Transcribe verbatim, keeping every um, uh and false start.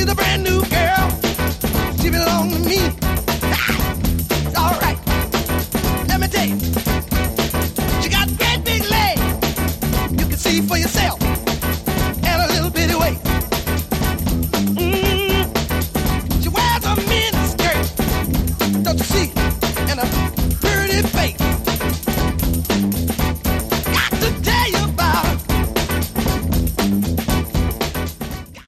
She's a brand new girl. She belongs to me. It's all right. Let me tell you.